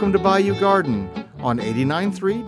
Welcome to Bayou Garden on 89.3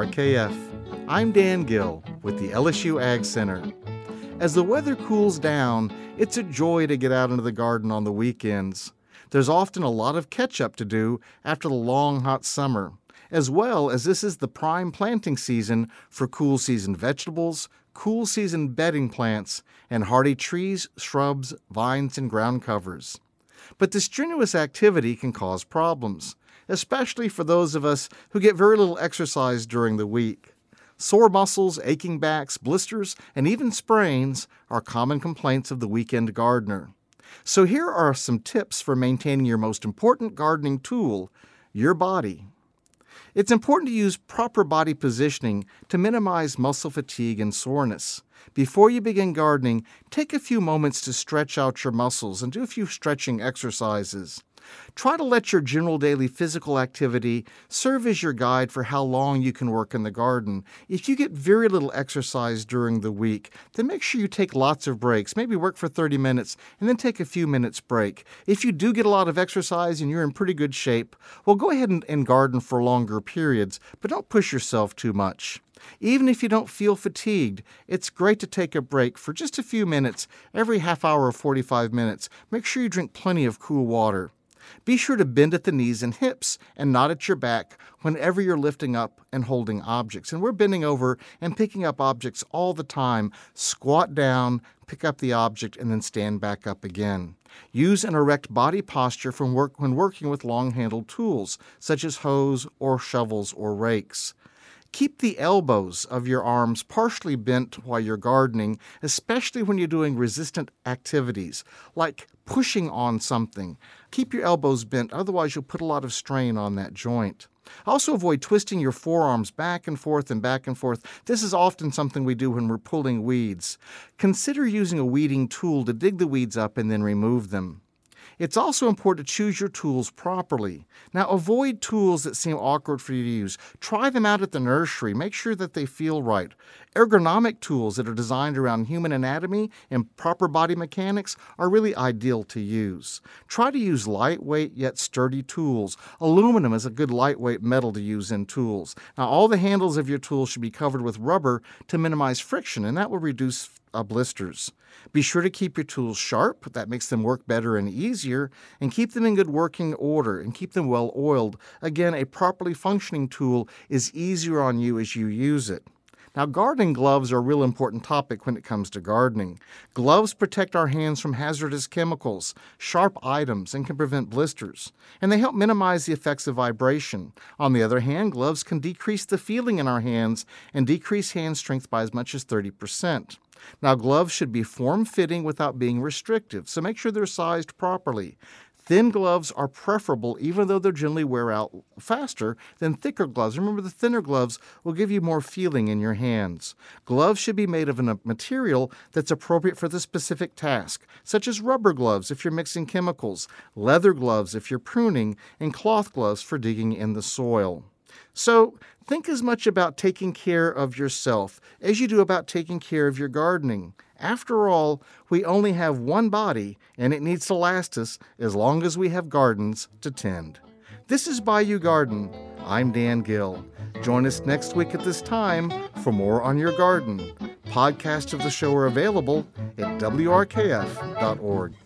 WRKF. I'm Dan Gill with the LSU Ag Center. As the weather cools down, it's a joy to get out into the garden on the weekends. There's often a lot of catch-up to do after the long, hot summer, as well as this is the prime planting season for cool season vegetables, cool season bedding plants, and hardy trees, shrubs, vines, and ground covers. But this strenuous activity can cause problems, especially for those of us who get very little exercise during the week. Sore muscles, aching backs, blisters, and even sprains are common complaints of the weekend gardener. So here are some tips for maintaining your most important gardening tool, your body. It's important to use proper body positioning to minimize muscle fatigue and soreness. Before you begin gardening, take a few moments to stretch out your muscles and do a few stretching exercises. Try to let your general daily physical activity serve as your guide for how long you can work in the garden. If you get very little exercise during the week, then make sure you take lots of breaks. Maybe work for 30 minutes and then take a few minutes break. If you do get a lot of exercise and you're in pretty good shape, well, go ahead and garden for longer periods, but don't push yourself too much. Even if you don't feel fatigued, it's great to take a break for just a few minutes every half hour or 45 minutes. Make sure you drink plenty of cool water. Be sure to bend at the knees and hips and not at your back whenever you're lifting up and holding objects. And we're bending over and picking up objects all the time. Squat down, pick up the object, and then stand back up again. Use an erect body posture when working with long-handled tools, such as hoes or shovels or rakes. Keep the elbows of your arms partially bent while you're gardening, especially when you're doing resistant activities, like pushing on something. Keep your elbows bent, otherwise you'll put a lot of strain on that joint. Also avoid twisting your forearms back and forth and back and forth. This is often something we do when we're pulling weeds. Consider using a weeding tool to dig the weeds up and then remove them. It's also important to choose your tools properly. Now, avoid tools that seem awkward for you to use. Try them out at the nursery. Make sure that they feel right. Ergonomic tools that are designed around human anatomy and proper body mechanics are really ideal to use. Try to use lightweight yet sturdy tools. Aluminum is a good lightweight metal to use in tools. Now, all the handles of your tools should be covered with rubber to minimize friction, and that will reduce blisters. Be sure to keep your tools sharp. That makes them work better and easier. And keep them in good working order and keep them well oiled. Again, a properly functioning tool is easier on you as you use it. Now, gardening gloves are a real important topic when it comes to gardening. Gloves protect our hands from hazardous chemicals, sharp items, and can prevent blisters. And they help minimize the effects of vibration. On the other hand, gloves can decrease the feeling in our hands and decrease hand strength by as much as 30%. Now, gloves should be form-fitting without being restrictive, so make sure they're sized properly. Thin gloves are preferable, even though they generally wear out faster than thicker gloves. Remember, the thinner gloves will give you more feeling in your hands. Gloves should be made of a material that's appropriate for the specific task, such as rubber gloves if you're mixing chemicals, leather gloves if you're pruning, and cloth gloves for digging in the soil. So, think as much about taking care of yourself as you do about taking care of your gardening. After all, we only have one body, and it needs to last us as long as we have gardens to tend. This is Bayou Garden. I'm Dan Gill. Join us next week at this time for more on your garden. Podcasts of the show are available at WRKF.org.